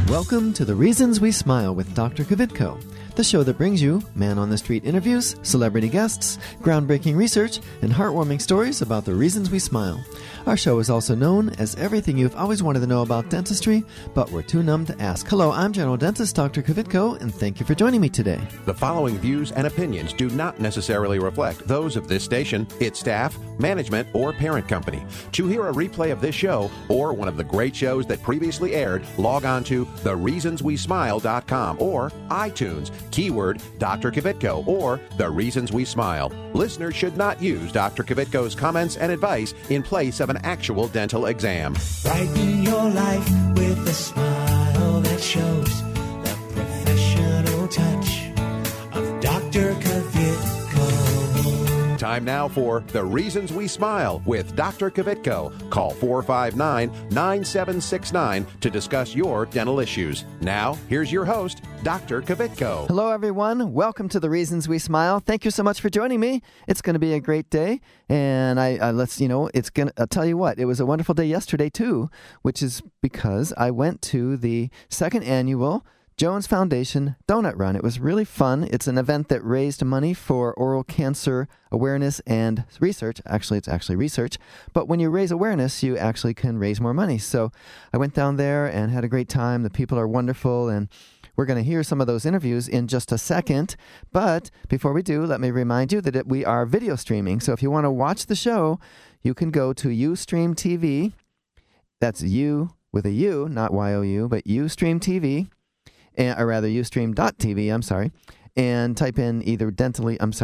Welcome to The Reasons We Smile with Dr. Kvitko, the show that brings you man-on-the-street interviews, celebrity guests, groundbreaking research, and heartwarming stories about the reasons we smile. Our show is also known as everything you've always wanted to know about dentistry, but we're too numb to ask. Hello, I'm General Dentist Dr. Kvitko, and thank you for joining me today. The following views and opinions do not necessarily reflect those of this station, its staff, management, or parent company. To hear a replay of this show or one of the great shows that previously aired, log on to thereasonswesmile.com or iTunes, keyword Dr. Kvitko or The Reasons We Smile. Listeners should not use Dr. Kvitko's comments and advice in place of an actual dental exam. Brighten your life with a smile that shows the professional touch of Dr. Kvitko. Time now for The Reasons We Smile with Dr. Kvitko. Call 459-9769 to discuss your dental issues. Now, here's your host, Dr. Kvitko. Hello, everyone. Welcome to The Reasons We Smile. Thank you so much for joining me. It's going to be a great day, and I'll tell you what, it was a wonderful day yesterday, too, which is because I went to the second annual Jones Foundation Donut Run. It was really fun. It's an event that raised money for oral cancer awareness and research. Actually, it's actually research. But when you raise awareness, you actually can raise more money. So I went down there and had a great time. The people are wonderful, and we're going to hear some of those interviews in just a second. But before we do, let me remind you that we are video streaming. So if you want to watch the show, you can go to Ustream TV. That's U with a U, not Y-O-U, but Ustream TV. Or rather, Ustream.tv, and type in either Dr.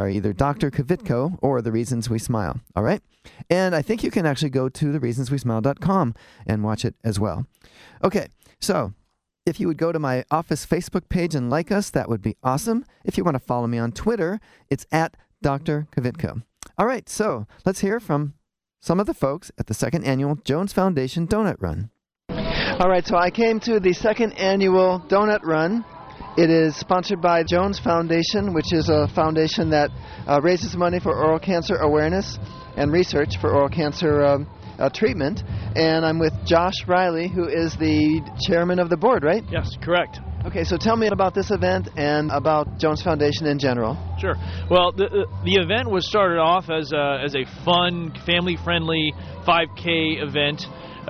Kvitko or The Reasons We Smile, all right? And I think you can actually go to thereasonswesmile.com and watch it as well. Okay, so if you would go to my office Facebook page and like us, that would be awesome. If you want to follow me on Twitter, it's at Dr. Kvitko. All right, so let's hear from some of the folks at the second annual Jones Foundation Donut Run. All right, so I came to the second annual Donut Run. It is sponsored by Jones Foundation, which is a foundation that raises money for oral cancer awareness and research for oral cancer treatment. And I'm with Josh Riley, who is the chairman of the board, right? Yes, correct. Okay, so tell me about this event and about Jones Foundation in general. Sure. Well, the event was started off as a fun, family-friendly 5K event.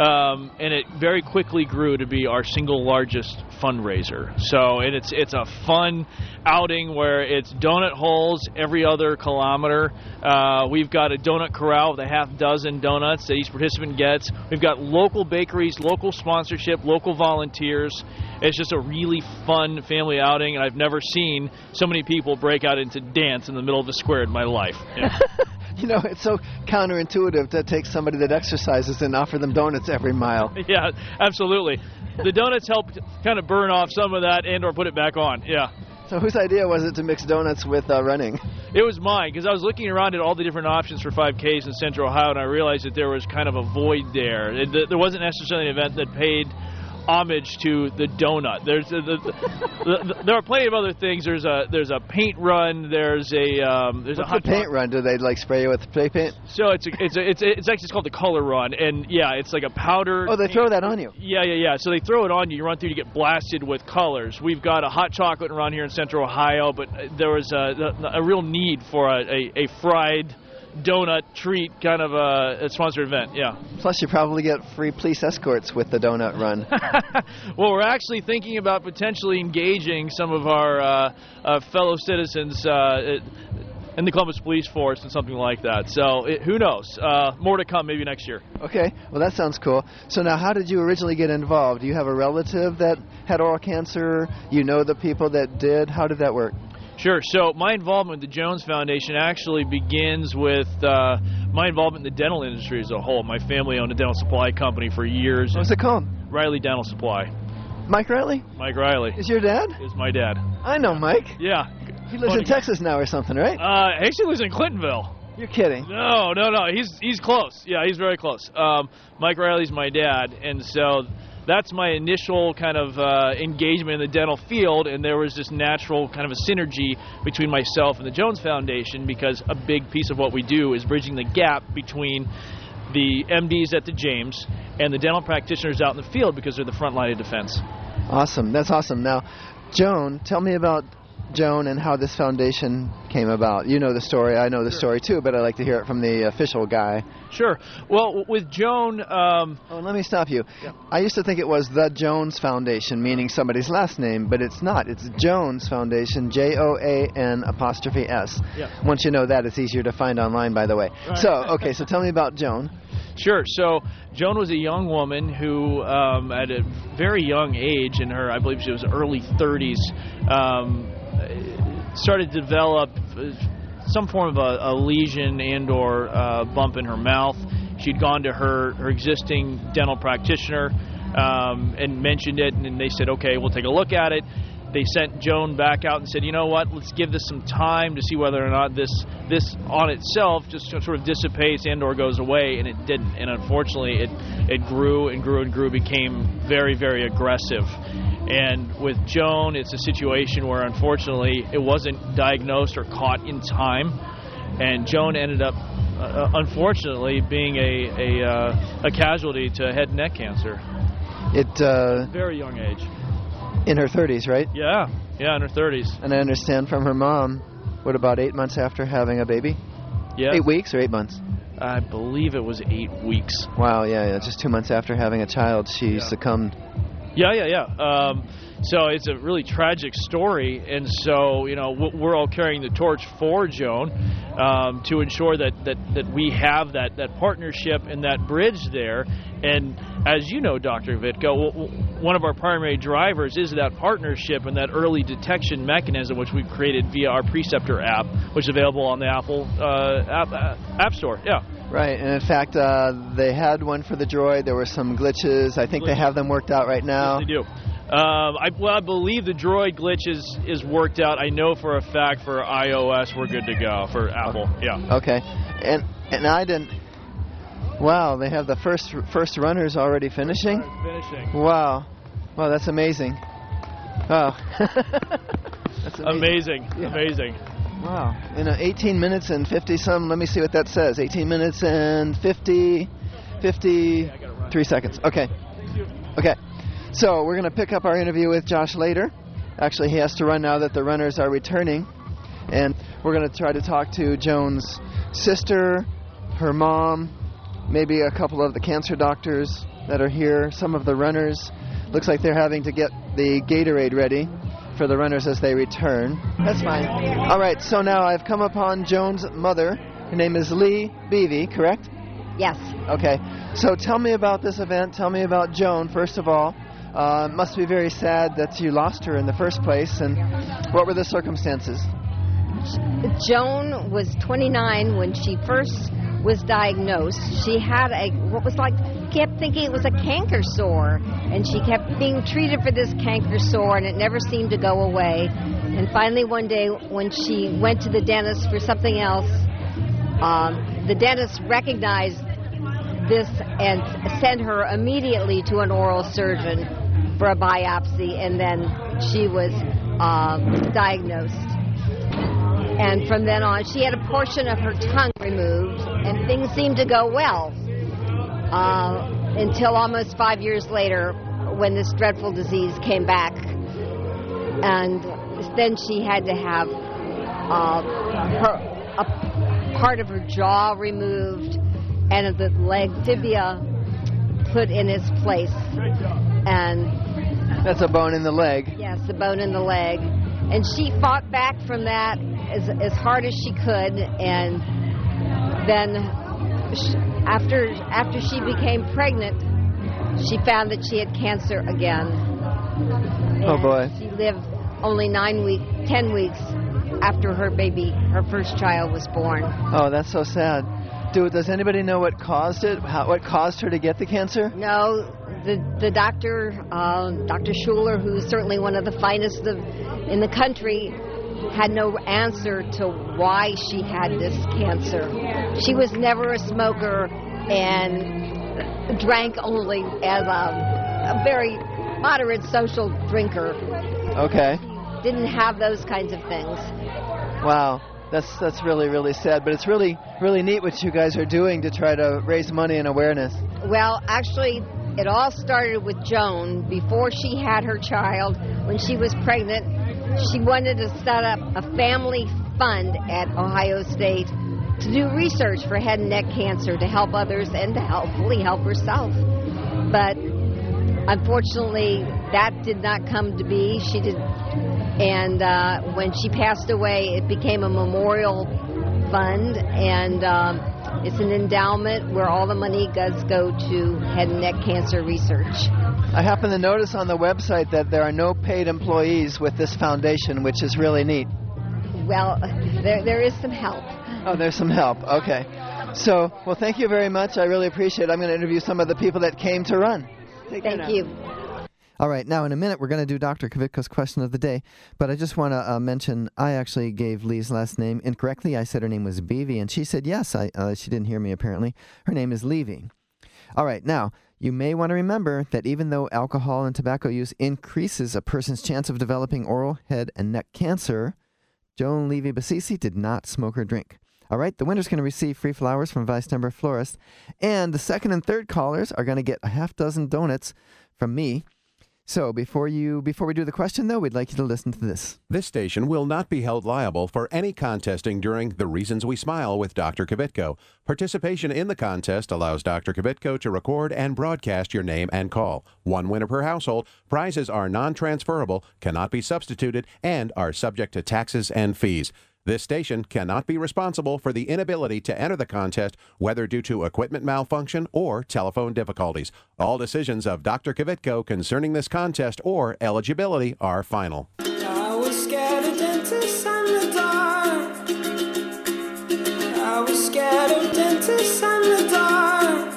And it very quickly grew to be our single largest fundraiser. So it's a fun outing where it's donut holes every other kilometer. We've got a donut corral with a half dozen donuts that each participant gets. We've got local bakeries, local sponsorship, local volunteers. It's just a really fun family outing, and I've never seen so many people break out into dance in the middle of the square in my life. Yeah. You know, it's so counterintuitive to take somebody that exercises and offer them donuts every mile. Yeah, absolutely. The donuts help kind of burn off some of that and or put it back on, yeah. So whose idea was it to mix donuts with running? It was mine, because I was looking around at all the different options for 5Ks in Central Ohio, and I realized that there was kind of a void there. There wasn't necessarily an event that paid homage to the donut. There are plenty of other things. There's a paint run. There's a hot paint run. Do they like spray you with spray paint? So it's actually called the color run, and yeah, it's like a powder. Oh, they throw that on you. Yeah. So they throw it on you. You run through. You get blasted with colors. We've got a hot chocolate run here in Central Ohio, but there was a real need for a fried donut treat kind of a sponsored event, yeah. Plus you probably get free police escorts with the donut run. Well, we're actually thinking about potentially engaging some of our fellow citizens in the Columbus Police Force and something like that. So who knows? More to come maybe next year. Okay, well that sounds cool. So now how did you originally get involved? Do you have a relative that had oral cancer? You know the people that did? How did that work? Sure. So my involvement with the Jones Foundation actually begins with my involvement in the dental industry as a whole. My family owned a dental supply company for years. What's it called? Riley Dental Supply. Mike Riley? Mike Riley. Is your dad? Is my dad. I know Mike. Yeah. He lives in Texas now or something, right? He actually lives in Clintonville. You're kidding. No. He's close. Yeah, he's very close. Mike Riley's my dad, and so that's my initial kind of engagement in the dental field, and there was this natural kind of a synergy between myself and the Jones Foundation, because a big piece of what we do is bridging the gap between the MDs at the James and the dental practitioners out in the field, because they're the front line of defense. Awesome. That's awesome. Now, Joan, tell me about Joan and how this foundation came about. You know the story. I know the story too, but I'd like to hear it from the official guy. Sure. Well, with Joan... let me stop you. Yeah. I used to think it was the Jones Foundation, meaning somebody's last name, but it's not. It's Jones Foundation, JOAN''S. Yeah. Once you know that, it's easier to find online, by the way. Right. So tell me about Joan. Sure. So Joan was a young woman who, at a very young age, in her, I believe she was early 30s, started to develop some form of a lesion and or bump in her mouth. She'd gone to her existing dental practitioner and mentioned it, and they said, okay, we'll take a look at it. They sent Joan back out and said, you know what, let's give this some time to see whether or not this on itself just sort of dissipates and or goes away, and it didn't. And unfortunately, it grew and grew and grew, became very, very aggressive. And with Joan, it's a situation where unfortunately it wasn't diagnosed or caught in time, and Joan ended up unfortunately being a casualty to head and neck cancer. Very young age. In her 30s, right? Yeah, in her 30s. And I understand from her mom, what, about 8 months after having a baby? Yeah. 8 weeks or 8 months? I believe it was 8 weeks. Wow, yeah. Just 2 months after having a child, she succumbed. Yeah. So it's a really tragic story, and so, you know, we're all carrying the torch for Joan to ensure that we have that partnership and that bridge there. And as you know, Dr. Vitka, one of our primary drivers is that partnership and that early detection mechanism, which we've created via our Preceptor app, which is available on the Apple App Store. Yeah. Right, and in fact, they had one for the Droid. There were some glitches. I think they have them worked out right now. Yes, they do. I believe the Droid glitch is worked out. I know for a fact for iOS we're good to go. For Apple, yeah. Okay, and I didn't. Wow, they have the first runners already finishing. Wow, that's amazing. Wow, that's amazing. Amazing. Wow, 18 minutes and 50 some. Let me see what that says. 18 minutes and 53 seconds. Okay. So we're going to pick up our interview with Josh later. Actually, he has to run now that the runners are returning. And we're going to try to talk to Joan's sister, her mom, maybe a couple of the cancer doctors that are here, some of the runners. Looks like they're having to get the Gatorade ready for the runners as they return. That's fine. All right, so now I've come upon Joan's mother. Her name is Lee Beebe, correct? Yes. Okay. So tell me about this event. Tell me about Joan, first of all. It must be very sad that you lost her in the first place. And what were the circumstances? Joan was 29 when she first was diagnosed. She had kept thinking it was a canker sore, and she kept being treated for this canker sore, and it never seemed to go away. And finally one day when she went to the dentist for something else, the dentist recognized this and sent her immediately to an oral surgeon for a biopsy, and then she was diagnosed. And from then on, she had a portion of her tongue removed, and things seemed to go well until almost 5 years later when this dreadful disease came back. And then she had to have a part of her jaw removed and the leg tibia put in its place. And that's a bone in the leg. Yes, the bone in the leg. And she fought back from that as hard as she could, and then after she became pregnant, she found that she had cancer again. Oh boy. She lived only 10 weeks after her first child was born. Oh, that's so sad. Does anybody know what caused it? What caused her to get the cancer? No, the doctor, Dr. Schuler, who's certainly one of the finest in the country, had no answer to why she had this cancer. She was never a smoker and drank only as a very moderate social drinker. Okay. She didn't have those kinds of things. Wow. That's really, really sad, but it's really, really neat what you guys are doing to try to raise money and awareness. Well, actually, it all started with Joan before she had her child. When she was pregnant, she wanted to set up a family fund at Ohio State to do research for head and neck cancer to help others and to hopefully help herself. But unfortunately, that did not come to be. And when she passed away, it became a memorial fund, and it's an endowment where all the money does go to head and neck cancer research. I happen to notice on the website that there are no paid employees with this foundation, which is really neat. Well, there is some help. Oh, there's some help. Okay. So, well, thank you very much. I really appreciate it. I'm going to interview some of the people that came to run. Thank you. All right, now in a minute we're going to do Dr. Kvitko's question of the day, but I just want to mention I actually gave Lee's last name incorrectly. I said her name was Beavy, and she said yes. She didn't hear me apparently. Her name is Levy. All right, now you may want to remember that even though alcohol and tobacco use increases a person's chance of developing oral, head, and neck cancer, Joan Levy Basisi did not smoke or drink. All right, the winner's going to receive free flowers from Vice Timber Florist, and the second and third callers are going to get a half dozen donuts from me. So before we do the question, though, we'd like you to listen to this. This station will not be held liable for any contesting during The Reasons We Smile with Dr. Kvitko. Participation in the contest allows Dr. Kvitko to record and broadcast your name and call. One winner per household. Prizes are non-transferable, cannot be substituted, and are subject to taxes and fees. This station cannot be responsible for the inability to enter the contest, whether due to equipment malfunction or telephone difficulties. All decisions of Dr. Kvitko concerning this contest or eligibility are final. I was scared of dentists and the dark. I was scared of dentists and the dark.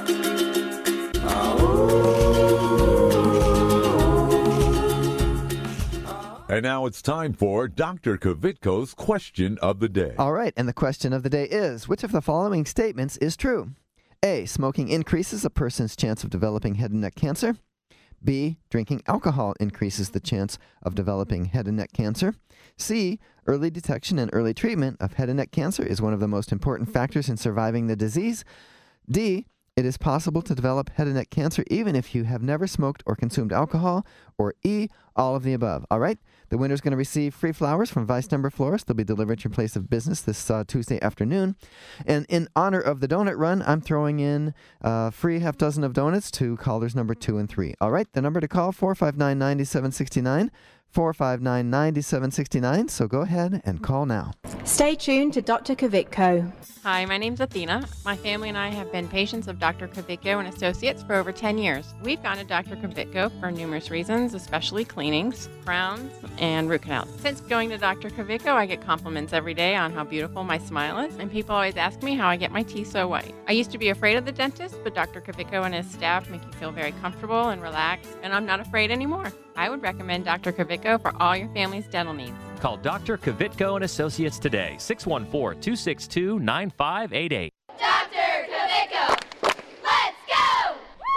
And now it's time for Dr. Kvitko's question of the day. All right, and the question of the day is, which of the following statements is true? A, smoking increases a person's chance of developing head and neck cancer. B, drinking alcohol increases the chance of developing head and neck cancer. C, early detection and early treatment of head and neck cancer is one of the most important factors in surviving the disease. D, it is possible to develop head and neck cancer even if you have never smoked or consumed alcohol. Or E, all of the above. All right, the winner's going to receive free flowers from Vice Timber Florist. They'll be delivered to your place of business this Tuesday afternoon. And in honor of the donut run, I'm throwing in free half dozen of donuts to callers number 2 and 3. All right, the number to call, 459-9769. 459-9769. So go ahead and call now. Stay tuned to Dr. Kvitko. Hi, my name's Athena. My family and I have been patients of Dr. Kvitko and Associates for over 10 years. We've gone to Dr. Kvitko for numerous reasons, especially cleanings, crowns, and root canals. Since going to Dr. Kvitko, I get compliments every day on how beautiful my smile is, and people always ask me how I get my teeth so white. I used to be afraid of the dentist, but Dr. Kvitko and his staff make you feel very comfortable and relaxed, and I'm not afraid anymore. I would recommend Dr. Kvitko for all your family's dental needs. Call Dr. Kvitko and Associates today, 614-262-9588. Dr. Kvitko, let's go!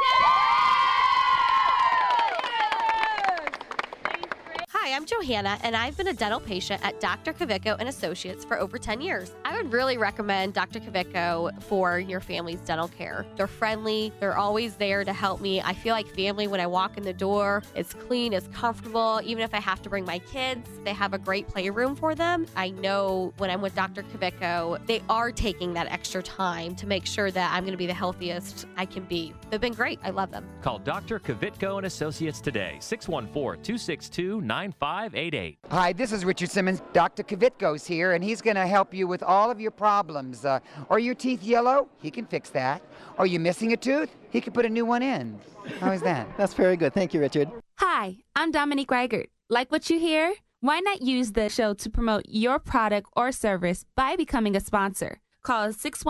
Hi, I'm Johanna, and I've been a dental patient at Dr. Kvitko and Associates for over 10 years. I would really recommend Dr. Kvitko for your family's dental care. They're friendly. They're always there to help me. I feel like family when I walk in the door. It's clean, it's comfortable. Even if I have to bring my kids, they have a great playroom for them. I know when I'm with Dr. Kvitko, they are taking that extra time to make sure that I'm going to be the healthiest I can be. They've been great. I love them. Call Dr. Kvitko and Associates today, 614-262-9588. Hi, this is Richard Simmons. Dr. Kvitko's here, and he's going to help you with all of your problems. Are your teeth yellow? He can fix that. Are you missing a tooth? He can put a new one in. How is that? That's very good. Thank you, Richard. Hi, I'm Dominique Reichert. Like what you hear? Why not use the show to promote your product or service by becoming a sponsor? Call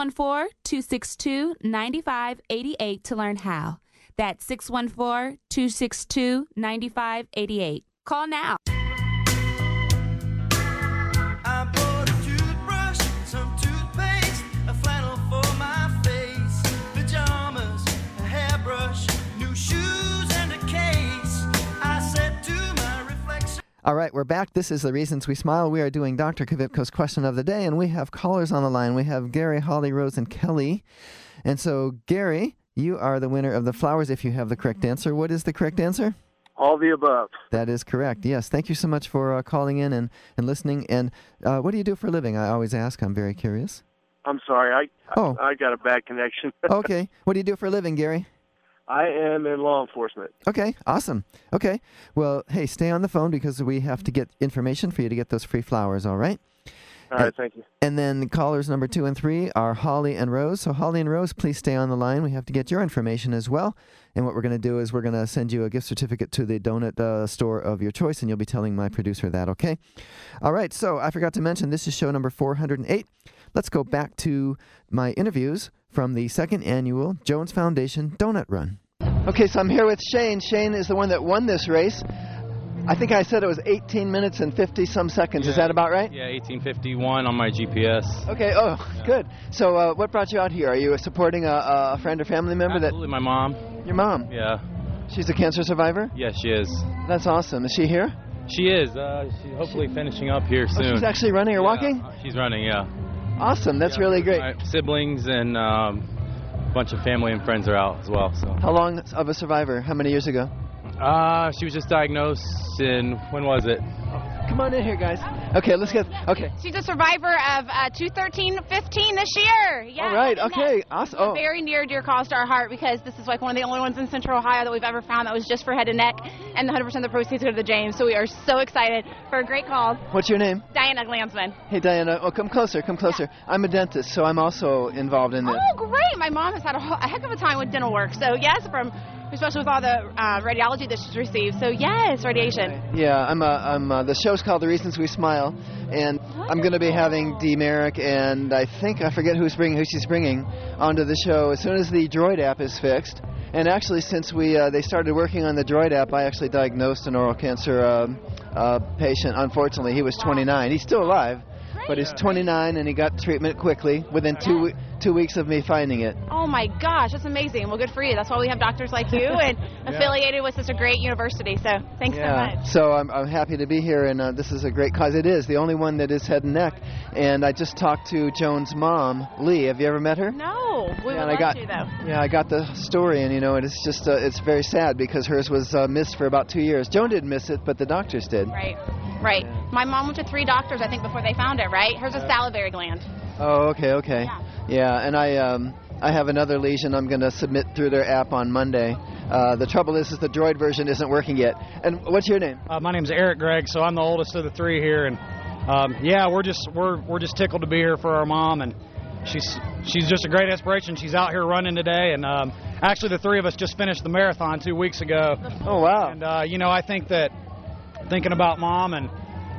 614-262-9588 to learn how. That's 614-262-9588. Call now. I bought a toothbrush, some toothpaste, a flannel for my face, pajamas, a hairbrush, new shoes, and a case. I said to my reflection. All right, we're back. This is The Reasons We Smile. We are doing Dr. Kvitko's question of the day, and we have callers on the line. We have Gary, Holly, Rose, and Kelly. And so, Gary, you are the winner of the flowers if you have the correct answer. What is the correct answer? All the above. That is correct. Yes. Thank you so much for calling in and listening. And what do you do for a living? I always ask. I'm very curious. I'm sorry. I got a bad connection. Okay. What do you do for a living, Gary? I am in law enforcement. Okay, awesome. Okay, well, hey, stay on the phone because we have to get information for you to get those free flowers, all right? All right, thank you. And then callers number 2 and 3 are Holly and Rose. So Holly and Rose, please stay on the line. We have to get your information as well. And what we're going to do is we're going to send you a gift certificate to the donut store of your choice, and you'll be telling my producer that, okay? All right, so I forgot to mention, this is show number 408. Let's go back to my interviews from the second annual Jones Foundation Donut Run. Okay, so I'm here with Shane. Shane is the one that won this race. I think I said it was 18 minutes and 50-some seconds. Yeah, is that about right? Yeah, 18:51 on my GPS. Okay, good. So what brought you out here? Are you supporting a friend or family member? Absolutely, my mom. Your mom? Yeah. She's a cancer survivor? Yes, she is. That's awesome. Is she here? She is. She's hopefully finishing up here soon. She's actually running or walking? She's running, yeah. Awesome. That's really great. My siblings and a bunch of family and friends are out as well. So. How long of a survivor? How many years ago? She was just diagnosed in, when was it? Come on in here, guys. Okay, let's get, okay. She's a survivor of 213-15 this year. Yeah. All right, okay, awesome. Oh. Very near dear cause to our heart because this is like one of the only ones in Central Ohio that we've ever found that was just for head and neck, and 100% of the proceeds go to the James. So we are so excited for a great cause. What's your name? Diana Glansman. Hey, Diana. Oh, come closer, come closer. Yeah. I'm a dentist, so I'm also involved in this. Oh, great. My mom has had a heck of a time with dental work. So, yes, especially with all the radiology that she's received. So, yes, radiation. Yeah, the show's called The Reasons We Smile, and I'm going to be having Dee Merrick, and I forget who she's bringing onto the show as soon as the Droid app is fixed. And actually, since they started working on the Droid app, I actually diagnosed an oral cancer patient. Unfortunately, he was 29. He's still alive. But he's 29, and he got treatment quickly within 2 weeks of me finding it. Oh, my gosh. That's amazing. Well, good for you. That's why we have doctors like you and affiliated with such a great university. So thanks so much. So I'm happy to be here, and this is a great cause. It is the only one that is head and neck. And I just talked to Joan's mom, Lee. Have you ever met her? No. We would love to, though. Yeah, I got the story, and, it's just it's very sad because hers was missed for about 2 years. Joan didn't miss it, but the doctors did. Right. My mom went to 3 doctors, I think, before they found it, right? Hers is salivary gland. Oh, okay. Yeah, and I have another lesion I'm going to submit through their app on Monday. The trouble is the Droid version isn't working yet. And what's your name? My name's Eric Gregg, so I'm the oldest of the 3 here, and we're just tickled to be here for our mom, and she's just a great inspiration. She's out here running today, and actually the 3 of us just finished the marathon 2 weeks ago. Oh, wow. And I think that thinking about mom and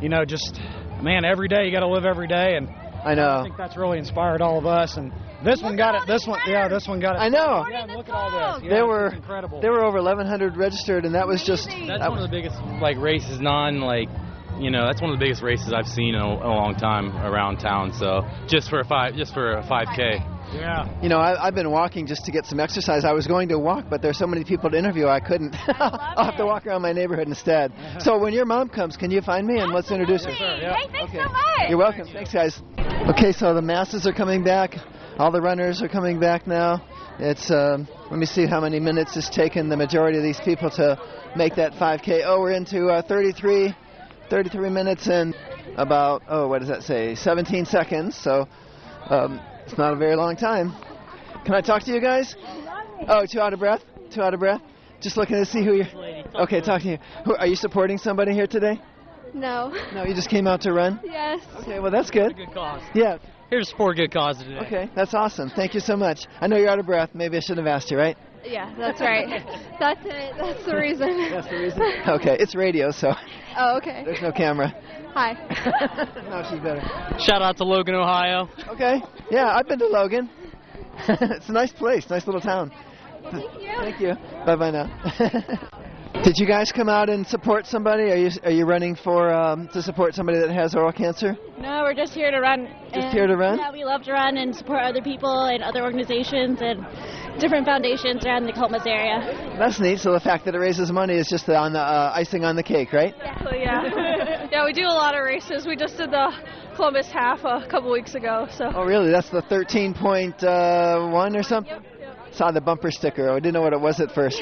every day you got to live every day, and I know. I think that's really inspired all of us, and this one got it. This one got it. I know. Yeah, look at all this. There were incredible. There were over 1,100 registered, and that was just. That's one of the biggest races, that's one of the biggest races I've seen in a long time around town. So just for a 5K. Yeah. I've been walking just to get some exercise. I was going to walk, but there's so many people to interview, I couldn't. I'll have to walk around my neighborhood instead. So when your mom comes, can you find me and let's introduce her? Hey, thanks so much. You're welcome. Thanks, guys. Okay, so the masses are coming back. All the runners are coming back now. It's let me see how many minutes it's taken the majority of these people to make that 5K. Oh, we're into 33 minutes and about, what does that say, 17 seconds. So it's not a very long time. Can I talk to you guys? Oh, too out of breath? Just looking to see who you're... Okay, talk to you. Are you supporting somebody here today? No. No, you just came out to run? Yes. Okay, well, that's good. Good cause. Yeah. Here to support a good cause today. Okay, that's awesome. Thank you so much. I know you're out of breath. Maybe I should have asked you, right? Yeah, that's right. That's it. That's the reason. That's the reason? Okay, it's radio, so... Oh, okay. There's no camera. Hi. No, she's better. Shout out to Logan, Ohio. Okay. Yeah, I've been to Logan. It's a nice place, nice little town. Thank you. Thank you. Bye-bye now. Did you guys come out and support somebody? Are you running for to support somebody that has oral cancer? No, we're just here to run. Just here to run? Yeah, we love to run and support other people and other organizations and different foundations around the Columbus area. That's neat. So the fact that it raises money is just on the icing on the cake, right? Exactly, yeah. Yeah, we do a lot of races. We just did the Columbus half a couple weeks ago. So. Oh, really? That's the 13.1 or something? Yep. saw the bumper sticker. I didn't know what it was at first.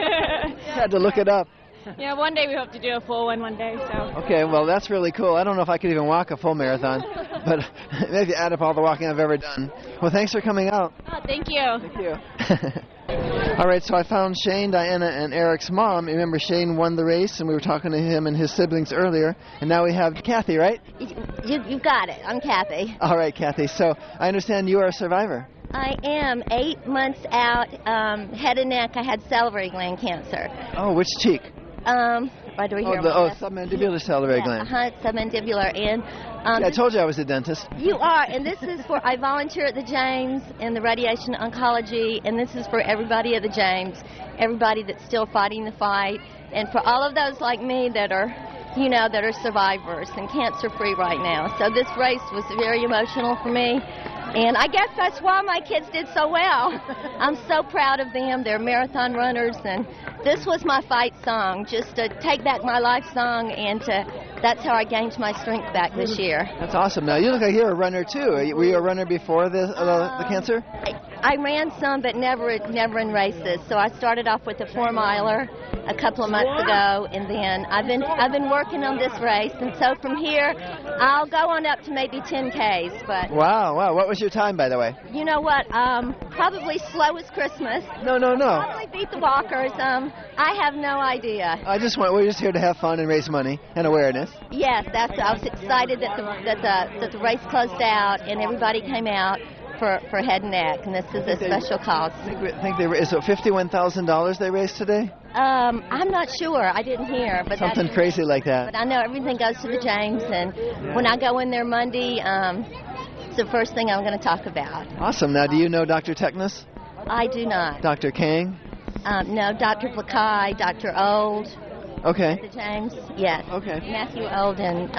Had to look it up. Yeah, one day we hope to do a full one day. So. Okay, well, that's really cool. I don't know if I could even walk a full marathon, but maybe add up all the walking I've ever done. Well, thanks for coming out. Oh, thank you. Thank you. All right, so I found Shane, Diana, and Eric's mom. Remember, Shane won the race, and we were talking to him and his siblings earlier. And now we have Kathy, right? You got it. I'm Kathy. All right, Kathy. So I understand you are a survivor. I am 8 months out, head and neck. I had salivary gland cancer. Oh, which cheek? Right over here. Submandibular salivary gland. Submandibular. And I told you I was a dentist. You are, and this is for, I volunteer at the James in the radiation oncology, and this is for everybody at the James, everybody that's still fighting the fight, and for all of those like me that are, that are survivors and cancer-free right now. So this race was very emotional for me, and I guess that's why my kids did so well. I'm so proud of them. They're marathon runners, and this was my fight song, just to take back my life song, and that's how I gained my strength back this year. That's awesome. Now, you look like you're a runner, too. Were you a runner before the cancer? I ran some, but never in races. So I started off with a 4-miler a couple of months ago, and then I've been working on this race, and so from here, I'll go on up to maybe 10Ks. But Wow. What was your time, by the way? You know what? Probably slow as Christmas. No. Probably beat the walkers. I have no idea. We're just here to have fun and raise money and awareness. Yes, I was excited that the race closed out and everybody came out for head and neck, and this is a special cause. Is it $51,000 they raised today? I'm not sure. I didn't hear, but something crazy like that. But I know everything goes to the James, and when I go in there Monday, it's the first thing I'm going to talk about. Awesome. Now, do you know Dr. Technos? I do not. Dr. Kang? No, Dr. Plakai, Dr. Old. Okay. The James, yes. Okay. Matthew Old and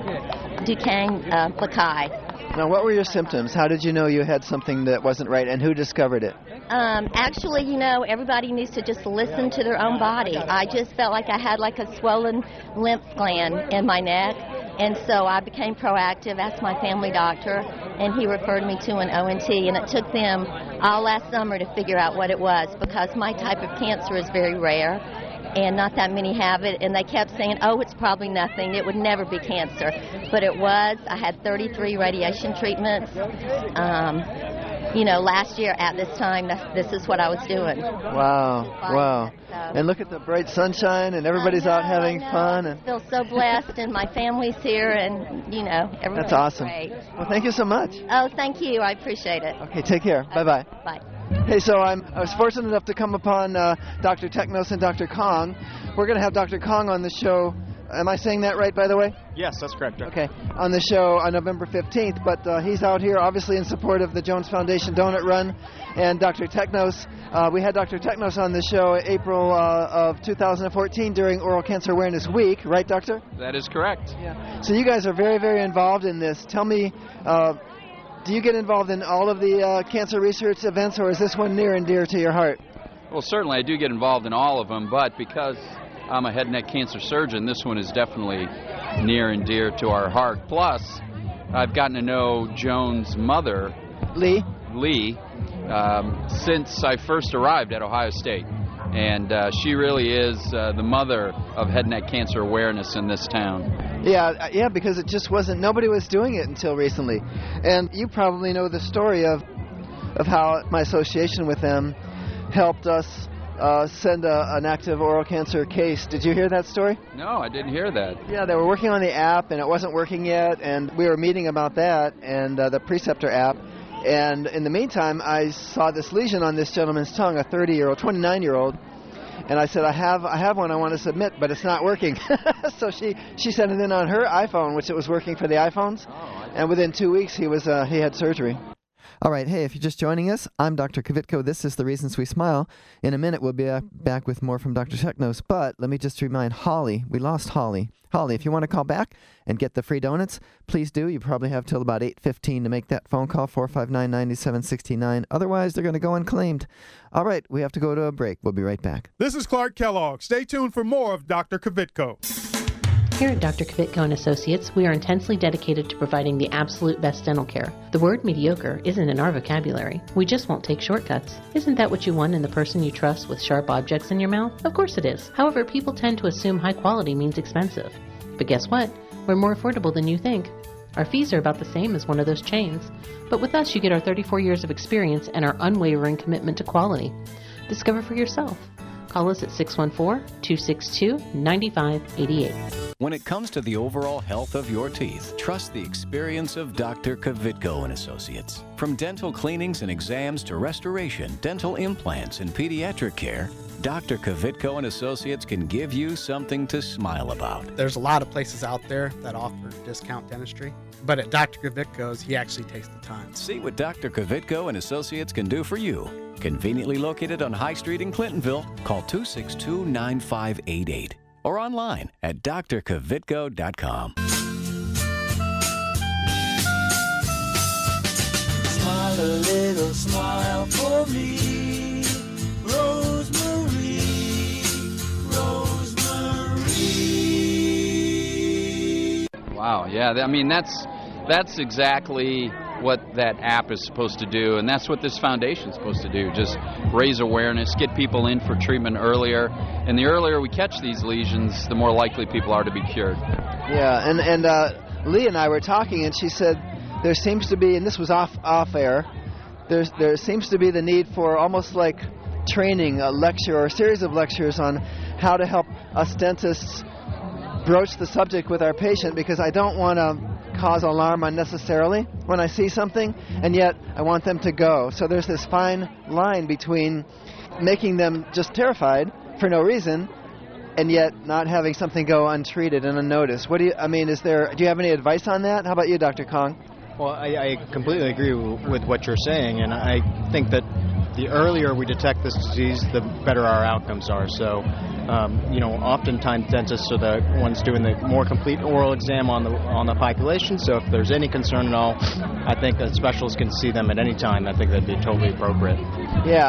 Duquesne Plakai. Now, what were your symptoms? How did you know you had something that wasn't right, and who discovered it? Actually, everybody needs to just listen to their own body. I just felt like I had like a swollen lymph gland in my neck, and so I became proactive, asked my family doctor, and he referred me to an ONT, and it took them all last summer to figure out what it was, because my type of cancer is very rare, and not that many have it, and they kept saying, oh, it's probably nothing, it would never be cancer, but it was. I had 33 radiation treatments. Last year at this time, this is what I was doing. Wow. And look at the bright sunshine, and everybody's out having fun. I feel so blessed, and my family's here, and, everybody's That's awesome. great. Well, thank you so much. Oh, thank you. I appreciate it. Okay, take care. Bye-bye. Bye. Hey, so I was fortunate enough to come upon Dr. Technos and Dr. Kong. We're going to have Dr. Kong on the show. Am I saying that right, by the way? Yes, that's correct. Okay, on the show on November 15th, but he's out here obviously in support of the Jones Foundation Donut Run, and Dr. Technos. We had Dr. Technos on the show April of 2014 during Oral Cancer Awareness Week, right, Doctor? That is correct. Yeah. So you guys are very, very involved in this. Tell me, do you get involved in all of the cancer research events, or is this one near and dear to your heart? Well, certainly I do get involved in all of them, but because I'm a head and neck cancer surgeon, this one is definitely near and dear to our heart. Plus, I've gotten to know Joan's mother, Lee, since I first arrived at Ohio State. And she really is the mother of head and neck cancer awareness in this town. Yeah, because it just wasn't, nobody was doing it until recently. And you probably know the story of how my association with them helped us send an active oral cancer case. Did you hear that story? No, I didn't hear that. Yeah, they were working on the app, and it wasn't working yet, and we were meeting about that, and the Preceptor app. And in the meantime, I saw this lesion on this gentleman's tongue, a 29-year-old, and I said, I have one I want to submit, but it's not working. So she sent it in on her iPhone, which it was working for the iPhones, and within 2 weeks he had surgery. All right, hey, if you're just joining us, I'm Dr. Kvitko. This is The Reasons We Smile. In a minute, we'll be back with more from Dr. Technos, but let me just remind Holly, we lost Holly. Holly, if you want to call back and get the free donuts, please do. You probably have till about 8:15 to make that phone call, 459-9769. Otherwise, they're going to go unclaimed. All right, we have to go to a break. We'll be right back. This is Clark Kellogg. Stay tuned for more of Dr. Kvitko. Here at Dr. Kvitko and Associates, we are intensely dedicated to providing the absolute best dental care. The word mediocre isn't in our vocabulary. We just won't take shortcuts. Isn't that what you want in the person you trust with sharp objects in your mouth? Of course it is. However, people tend to assume high quality means expensive. But guess what? We're more affordable than you think. Our fees are about the same as one of those chains. But with us, you get our 34 years of experience and our unwavering commitment to quality. Discover for yourself. Call us at 614-262-9588. When it comes to the overall health of your teeth, trust the experience of Dr. Kvitko and Associates. From dental cleanings and exams to restoration, dental implants, and pediatric care, Dr. Kvitko and Associates can give you something to smile about. There's a lot of places out there that offer discount dentistry, but at Dr. Kvitko's, he actually takes the time. See what Dr. Kvitko and Associates can do for you. Conveniently located on High Street in Clintonville, call 262-9588 or online at drkvitko.com. Smile a little smile for me, Rosemary, Rosemary. Wow, yeah, I mean, that's exactly what that app is supposed to do, and that's what this foundation is supposed to do, just raise awareness, get people in for treatment earlier, and the earlier we catch these lesions, the more likely people are to be cured. Yeah, and Lee and I were talking, and she said there seems to be, and this was off air, there seems to be the need for almost like training, a lecture or a series of lectures on how to help us dentists broach the subject with our patient, because I don't want to cause alarm unnecessarily when I see something, and yet I want them to go. So there's this fine line between making them just terrified for no reason and yet not having something go untreated and unnoticed. Do you have any advice on that? How about you, Dr. Kong? Well, I completely agree with what you're saying, and I think that the earlier we detect this disease, the better our outcomes are. So, oftentimes dentists are the ones doing the more complete oral exam on the population. So if there's any concern at all, I think a specialist can see them at any time. I think that'd be totally appropriate. Yeah,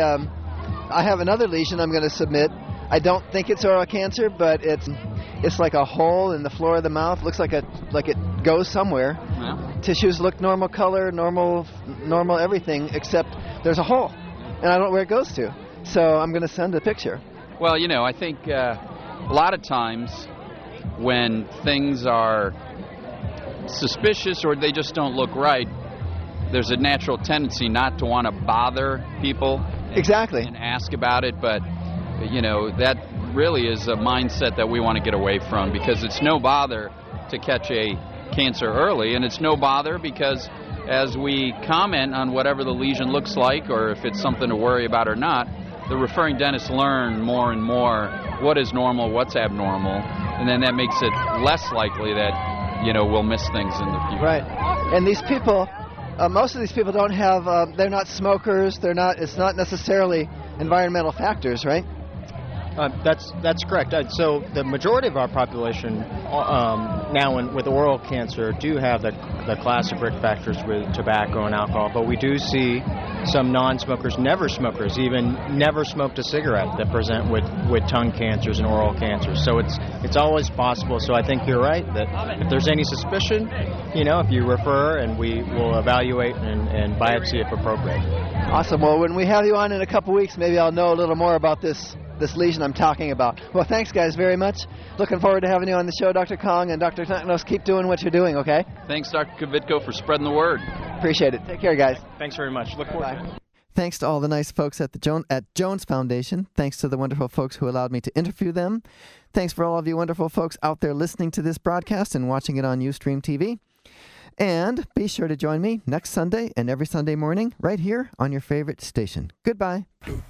I have another lesion I'm going to submit. I don't think it's oral cancer, but it's like a hole in the floor of the mouth. Looks like it goes somewhere. Yeah. Tissues look normal color, normal everything, except there's a hole, and I don't know where it goes to. So I'm going to send a picture. Well, I think a lot of times when things are suspicious or they just don't look right, there's a natural tendency not to want to bother people. Exactly. And ask about it, but, that really is a mindset that we want to get away from, because it's no bother to catch a cancer early, and it's no bother because as we comment on whatever the lesion looks like or if it's something to worry about or not, the referring dentists learn more and more what is normal, what's abnormal, and then that makes it less likely that, we'll miss things in the future. Right. And these people, most of these people don't have, they're not smokers, it's not necessarily environmental factors, right? That's correct. So the majority of our population now with oral cancer do have the classic risk factors with tobacco and alcohol, but we do see some non-smokers, never smokers, even never smoked a cigarette, that present with tongue cancers and oral cancers. So it's always possible. So I think you're right that if there's any suspicion, if you refer, and we will evaluate and biopsy if appropriate. Awesome. Well, when we have you on in a couple weeks, maybe I'll know a little more about this lesion I'm talking about. Well, thanks, guys, very much. Looking forward to having you on the show, Dr. Kong, and Dr. Technos. Keep doing what you're doing, okay? Thanks, Dr. Kvitko, for spreading the word. Appreciate it. Take care, guys. Thanks very much. Look forward to it. Thanks to all the nice folks at Jones Foundation. Thanks to the wonderful folks who allowed me to interview them. Thanks for all of you wonderful folks out there listening to this broadcast and watching it on Ustream TV. And be sure to join me next Sunday and every Sunday morning right here on your favorite station. Goodbye.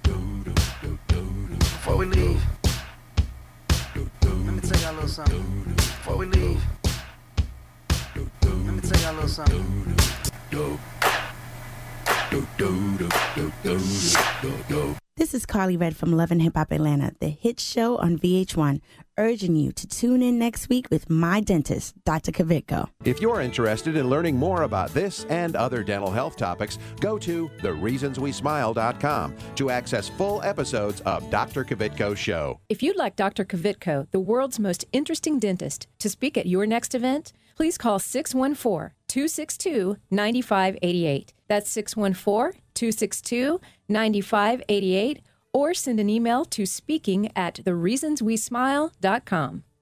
Before we leave, let me tell y'all a little something. Before we leave, let me tell y'all a little something. This is Carly Red from Love and Hip Hop Atlanta, the hit show on VH1, urging you to tune in next week with my dentist, Dr. Kavitko. If you're interested in learning more about this and other dental health topics, go to thereasonswesmile.com to access full episodes of Dr. Kavitko's show. If you'd like Dr. Kavitko, the world's most interesting dentist, to speak at your next event, please call 614-262-9588. That's 614-262-9588, or send an email to speaking@thereasonswesmile.com.